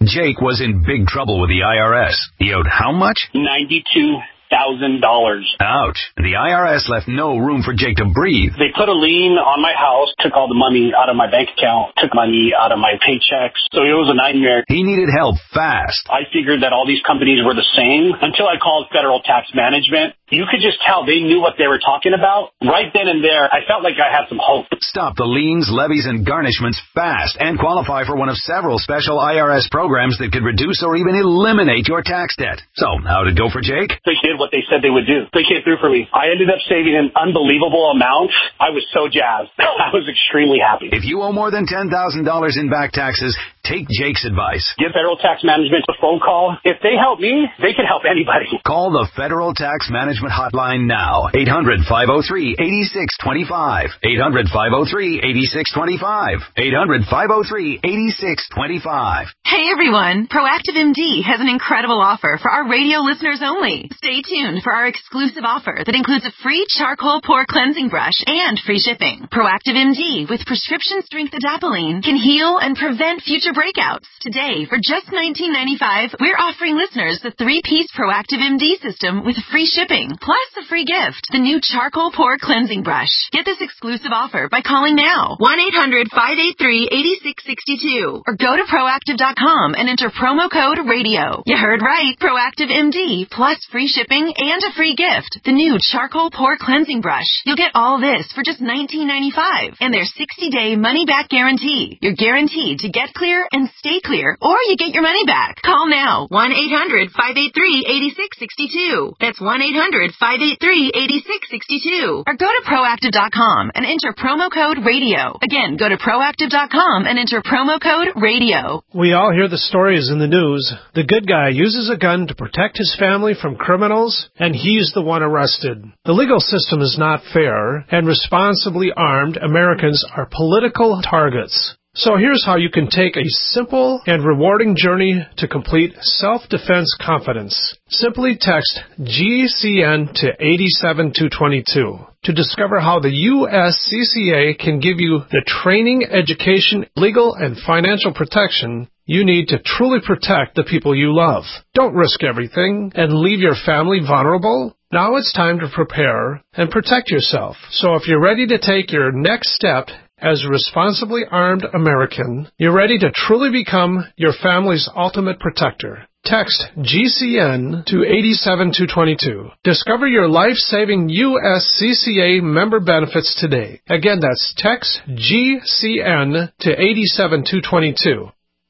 Jake was in big trouble with the I R S. He owed how much? ninety-two thousand dollars. Ouch. The I R S left no room for Jake to breathe. They put a lien on my house, took all the money out of my bank account, took money out of my paychecks. So it was a nightmare. He needed help fast. I figured that all these companies were the same until I called Federal Tax Management. You could just tell they knew what they were talking about. Right then and there, I felt like I had some hope. Stop the liens, levies, and garnishments fast and qualify for one of several special I R S programs that could reduce or even eliminate your tax debt. So, how'd it go for Jake? They did what they said they would do. They came through for me. I ended up saving an unbelievable amount. I was so jazzed. I was extremely happy. If you owe more than ten thousand dollars in back taxes, take Jake's advice. Give Federal Tax Management a phone call. If they help me, they can help anybody. Call the Federal Tax Management Hotline now. eight hundred, five oh three, eight six two five. eight hundred, five oh three, eight six two five. eight hundred, five oh three, eight six two five. Hey everyone, Proactive M D has an incredible offer for our radio listeners only. Stay tuned for our exclusive offer that includes a free charcoal pore cleansing brush and free shipping. Proactive M D with prescription strength adapalene can heal and prevent future breakouts. Today, for just nineteen ninety-five dollars, we're offering listeners the three-piece Proactive M D system with free shipping, plus a free gift, the new charcoal pore cleansing brush. Get this exclusive offer by calling now, one eight hundred, five eight three, eight six six two, or go to proactive dot com and enter promo code radio. You heard right, Proactive M D, plus free shipping and a free gift, the new charcoal pore cleansing brush. You'll get all this for just nineteen ninety-five dollars and their sixty-day money-back guarantee. You're guaranteed to get clear and stay clear, or you get your money back. Call now, one eight hundred, five eight three, eight six six two. That's one eight hundred, five eight three, eight six six two. Or go to proactive dot com and enter promo code radio. Again, go to proactive dot com and enter promo code radio. We all hear the stories in the news. The good guy uses a gun to protect his family from criminals, and he's the one arrested. The legal system is not fair, and responsibly armed Americans are political targets. So here's how you can take a simple and rewarding journey to complete self-defense confidence. Simply text G C N to eight seven two two two to discover how the U S C C A can give you the training, education, legal, and financial protection you need to truly protect the people you love. Don't risk everything and leave your family vulnerable. Now it's time to prepare and protect yourself. So if you're ready to take your next step as a responsibly armed American, you're ready to truly become your family's ultimate protector. Text G C N to eight seven two two two. Discover your life-saving U S C C A member benefits today. Again, that's text G C N to eight seven two two two.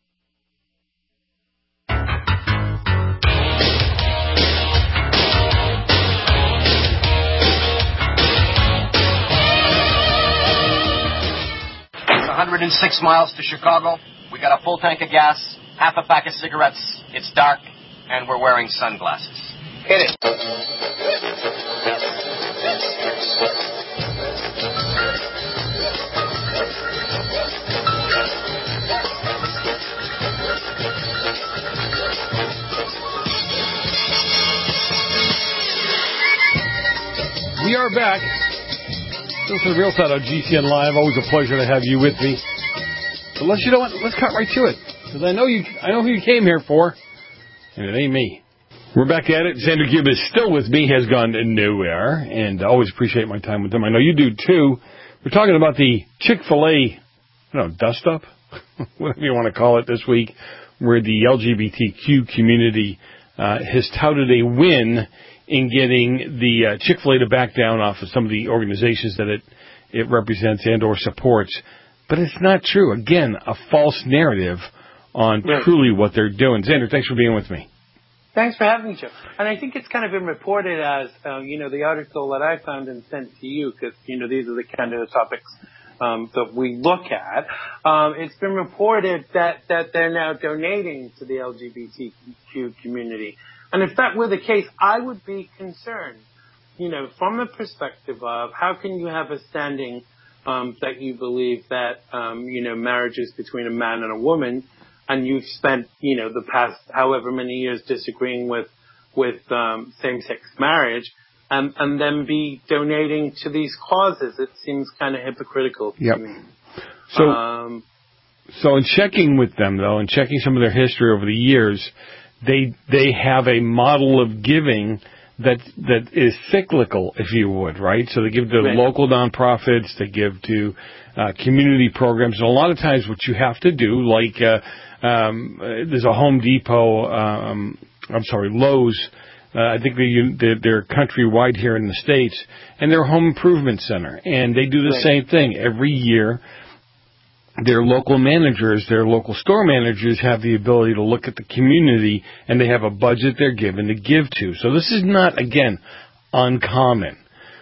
one hundred six miles to Chicago. We got a full tank of gas, half a pack of cigarettes. It's dark, and we're wearing sunglasses. Hit it. We are back. This is the Real Side on G C N Live. Always a pleasure to have you with me. But let's, you know what, let's cut right to it. Because I know you, I know who you came here for, and it ain't me. We're back at it. Xander Gibb is still with me, has gone nowhere, and I always appreciate my time with him. I know you do too. We're talking about the Chick-fil-A, I don't know, dust-up? Whatever you want to call it this week, where the L G B T Q community uh, has touted a win in getting the uh, Chick-fil-A to back down off of some of the organizations that it, it represents and or supports. But it's not true. Again, a false narrative on right. truly what they're doing. Xander, thanks for being with me. Thanks for having me, Joe. And I think it's kind of been reported as, uh, you know, the article that I found and sent to you, because, you know, these are the kind of topics um, that we look at. Um, it's been reported that, that they're now donating to the L G B T Q community. And if that were the case, I would be concerned, you know, from the perspective of how can you have a standing um, that you believe that, um, you know, marriage is between a man and a woman, and you've spent, you know, the past however many years disagreeing with with um, same-sex marriage, and, and then be donating to these causes. It seems kind of hypocritical yep. to me. So, um, So in checking with them, though, and checking some of their history over the years, they they have a model of giving that that is cyclical, if you would, right? So they give to Right. local nonprofits, they give to uh, community programs, and a lot of times what you have to do, like uh, um, uh, there's a Home Depot, um, I'm sorry, Lowe's. Uh, I think they, they're, they're countrywide here in the States, and they're a home improvement center, and they do the Right. same thing every year. Their local managers, their local store managers have the ability to look at the community, and they have a budget they're given to give to. So this is not, again, uncommon.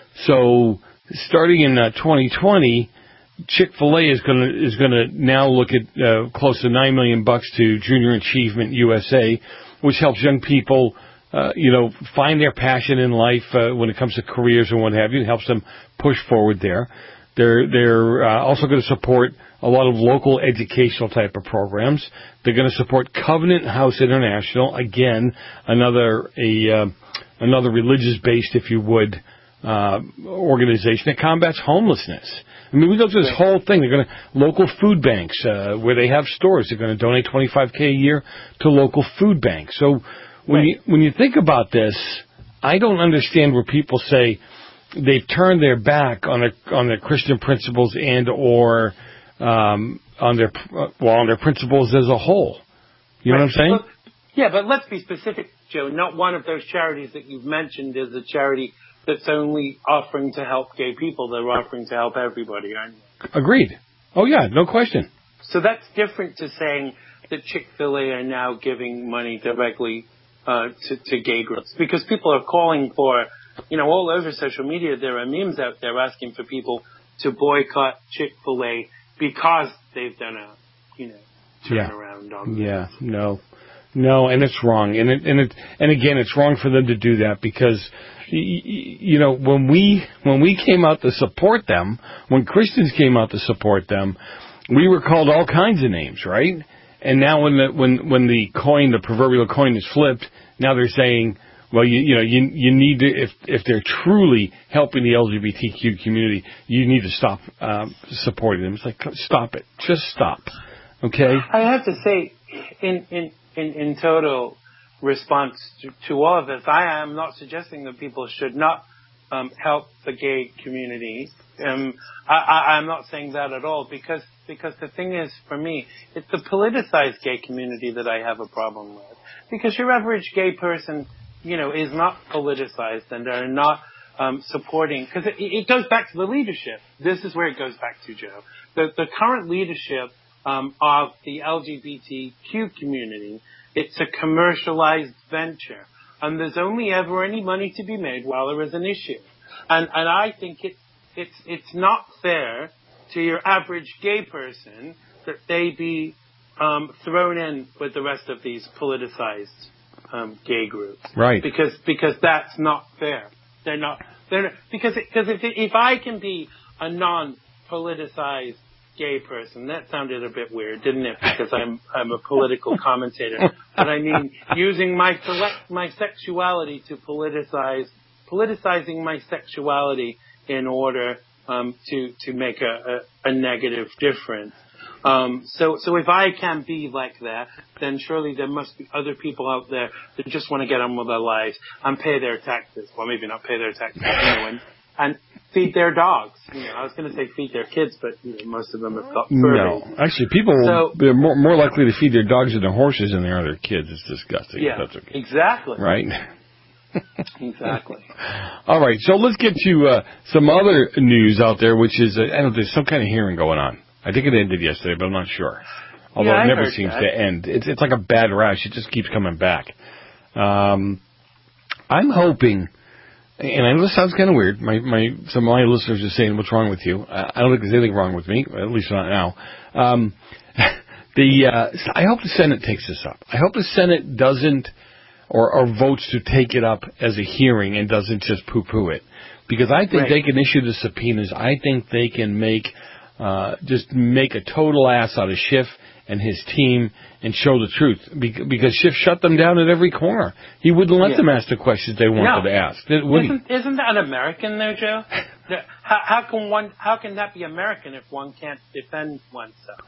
So starting in uh, twenty twenty, Chick-fil-A is going to is going to now look at uh, close to nine million bucks to Junior Achievement U S A, which helps young people, uh, you know, find their passion in life uh, when it comes to careers and what have you. It helps them push forward there. They're they're uh, also going to support a lot of local educational type of programs. They're going to support Covenant House International, again, another a uh, another religious-based, if you would, uh, organization that combats homelessness. I mean, we go through this whole thing. They're going to local food banks uh, where they have stores. They're going to donate twenty-five K a year to local food banks. So when you when you think about this, I don't understand where people say they've turned their back on their on their Christian principles and or um, on their well on their principles as a whole. You know Right. what I'm saying? Well, yeah, but let's be specific, Joe. Not one of those charities that you've mentioned is a charity that's only offering to help gay people. They're offering to help everybody, aren't they? Agreed. Oh yeah, no question. So that's different to saying that Chick-fil-A are now giving money directly uh, to, to gay groups, because people are calling for, you know, all over social media, there are memes out there asking for people to boycott Chick-fil-A because they've done a, you know, Yeah. turnaround on Yeah, no, no, and it's wrong, and it, and it, and again, it's wrong for them to do that because, y- y- you know, when we when we came out to support them, when Christians came out to support them, we were called all kinds of names, right? And now when the when when the coin, the proverbial coin, is flipped, now they're saying, well, you you know, you you need to, if if they're truly helping the L G B T Q community, you need to stop um, supporting them. It's like, stop it, just stop. Okay. I have to say, in in, in, in total response to, to all of this, I am not suggesting that people should not um, help the gay community. Um, I, I, I'm not saying that at all, because because the thing is, for me, it's the politicized gay community that I have a problem with. Because your average gay person, you know, is not politicized and are not um, supporting. Because it, it goes back to the leadership. This is where it goes back to, Joe. The the current leadership Um, of the L G B T Q community, it's a commercialized venture, and there's only ever any money to be made while there is an issue, and and I think it's it's it's not fair to your average gay person that they be um, thrown in with the rest of these politicized um, gay groups, right? Because because that's not fair. They're not they're not, because because if if I can be a non-politicized gay person. That sounded a bit weird, didn't it? Because I'm I'm a political commentator. But I mean, using my select my sexuality to politicize, politicizing my sexuality in order um, to to make a, a, a negative difference. Um, so so if I can be like that, then surely there must be other people out there that just want to get on with their lives and pay their taxes. Well, maybe not pay their taxes, you know, and, and feed their dogs. You know, I was going to say feed their kids, but you know, most of them have got fur No, babies. actually, people So- they're more, more likely to feed their dogs and their horses than they are their kids. It's disgusting. Yeah, That's okay. exactly. Right. Exactly. All right, so let's get to uh, some other news out there, which is uh, I don't know, there's some kind of hearing going on. I think it ended yesterday, but I'm not sure. Although Yeah, I it never heard seems that. to end. It's it's like a bad rash. It just keeps coming back. Um, I'm hoping. And I know this sounds kind of weird. My, my, some of my listeners are saying, "What's wrong with you?" I, I don't think there's anything wrong with me, at least not now. Um, the uh, I hope the Senate takes this up. I hope the Senate doesn't or, or votes to take it up as a hearing and doesn't just poo-poo it, because I think Right. they can issue the subpoenas. I think they can make uh, just make a total ass out of Schiff and his team and show the truth, because Schiff shut them down at every corner. He wouldn't let Yeah. them ask the questions they wanted No. to ask. Did- would he? Isn't, isn't that American, though, Joe? That- how, how can one? How can that be American if one can't defend oneself?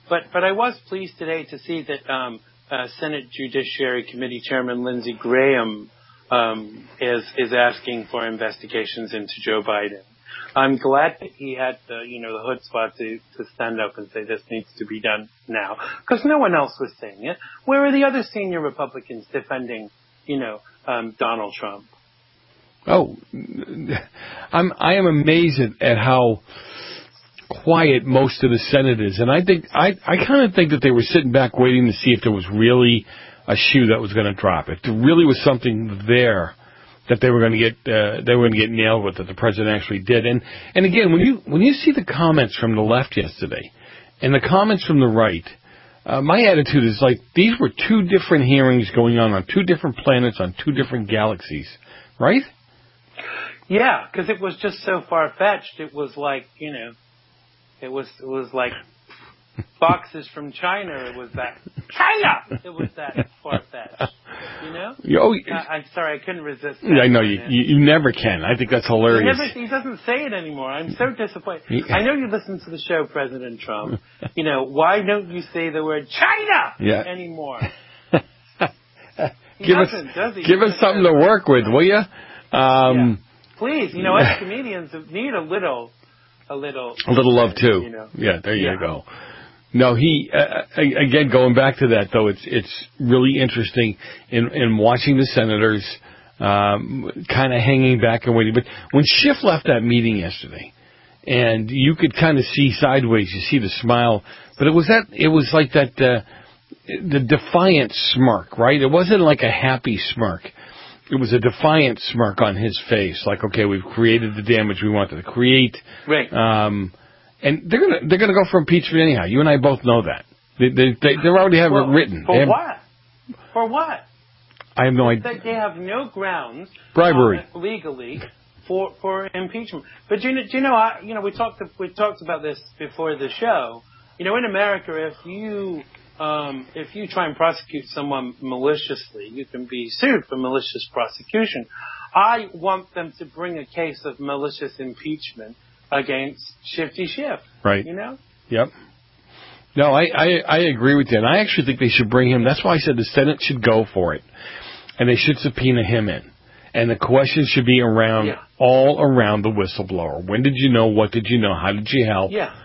But but I was pleased today to see that um, uh, Senate Judiciary Committee Chairman Lindsey Graham um, is is asking for investigations into Joe Biden. I'm glad that he had the you know the chutzpah to to stand up and say this needs to be done now, because no one else was saying it. Where are the other senior Republicans defending you know um, Donald Trump? Oh, I'm I am amazed at, at how quiet most of the Senate is, and I think I I kind of think that they were sitting back waiting to see if there was really a shoe that was going to drop. If there really was something there that they were going to get uh, they were going to get nailed with, that the president actually did. And and again, when you when you see the comments from the left yesterday and the comments from the right, uh, my attitude is like these were two different hearings going on on two different planets on two different galaxies, right? Yeah, because it was just so far fetched. It was like you know. It was it was like boxes from China. It was that China. It was that far fetched. You know. Oh, I, I'm sorry, I couldn't resist. Yeah, I know you, you. You never can. I think that's hilarious. He, never, he doesn't say it anymore. I'm so disappointed. Yeah. I know you listen to the show, President Trump. You know, why don't you say the word China yeah. anymore? He give doesn't, us does he? give he us something to work with, will you? Um, yeah. Please, you know, us comedians need a little. A little, a little love too. You know. Yeah, there you yeah. go. No, he uh, again going back to that though. It's it's really interesting in in watching the senators um, kind of hanging back and waiting. But when Schiff left that meeting yesterday, and you could kind of see sideways, you see the smile, but it was that it was like that uh, the defiant smirk, right? It wasn't like a happy smirk. It was a defiant smirk on his face, like, okay, we've created the damage we wanted to create. Right. Um, and they're gonna they're gonna go for impeachment anyhow. You and I both know that. They they they, they already have well, it written. For have, what? For what? I have no idea. They have no grounds bribery uh, legally for for impeachment. But do you know, do you know I, you know we talked we talked about this before the show. You know, in America, if you Um, if you try and prosecute someone maliciously, you can be sued for malicious prosecution. I want them to bring a case of malicious impeachment against Shifty Schiff. Right. You know? Yep. No, I, I, I agree with you. And I actually think they should bring him. That's why I said the Senate should go for it. And they should subpoena him in. And the questions should be around, yeah. all around the whistleblower. When did you know? What did you know? How did you help? Yeah.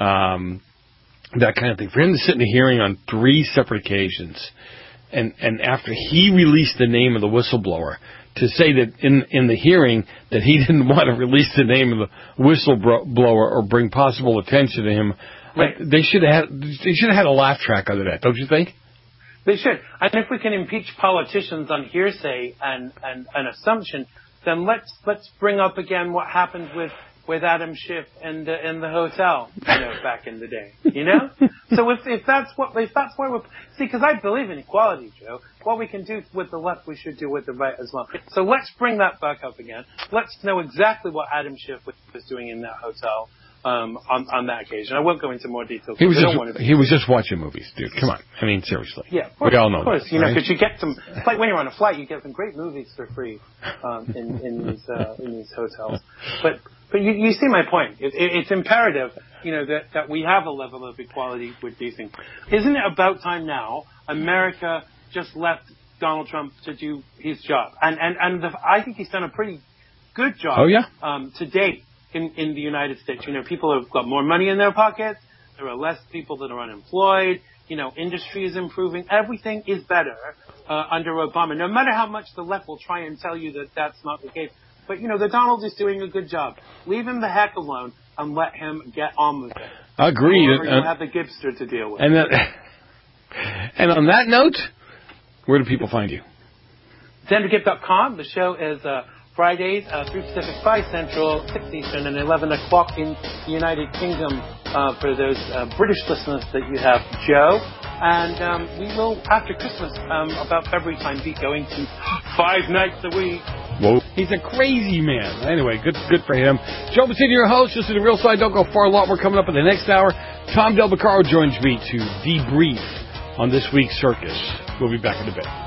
Um, that kind of thing. For him to sit in a hearing on three separate occasions, and, and after he released the name of the whistleblower, to say that in in the hearing that he didn't want to release the name of the whistleblower or bring possible attention to him, right. I, they should have had they should have had a laugh track under that, don't you think? They should. And if we can impeach politicians on hearsay and, and, and assumption, then let's let's bring up again what happened with. with Adam Schiff and uh, in the hotel, you know, back in the day, you know. So if if that's what if that's where we're see, because I believe in equality, Joe. What we can do with the left, we should do with the right as well. So let's bring that back up again. Let's know exactly what Adam Schiff was doing in that hotel um, on on that occasion. I won't go into more details. He was just be- he was just watching movies, dude. Come on, I mean seriously. Yeah, course, we all know of course. that, you know, right? because you get some like when you're on a flight, you get some great movies for free um, in in these uh, in these hotels, but. But you, you see my point. It, it, it's imperative, you know, that, that we have a level of equality with these things. Isn't it about time now America just left Donald Trump to do his job? And and and the, I think he's done a pretty good job. Oh yeah. Um, to date in in the United States, you know, people have got more money in their pockets. There are less people that are unemployed. You know, industry is improving. Everything is better uh, under Obama. No matter how much the left will try and tell you that that's not the case. But, you know, the Donald is doing a good job. Leave him the heck alone and let him get on with it. Agreed. Or you'll have the Gibster to deal with. And, that, and on that note, where do people find you? Xander Gibb dot com. The show is uh, Fridays, uh, three Pacific, five Central, six Eastern, and eleven o'clock in the United Kingdom uh, for those uh, British listeners that you have, Joe. And um, we will, after Christmas, um, about February time, be going to five nights a week. Whoa. He's a crazy man. Anyway, good good for him. Joe Bassini, your host. Listen to Real Side. Don't go far. A lot more coming up in the next hour. Tom Del Beccaro joins me to debrief on this week's circus. We'll be back in a bit.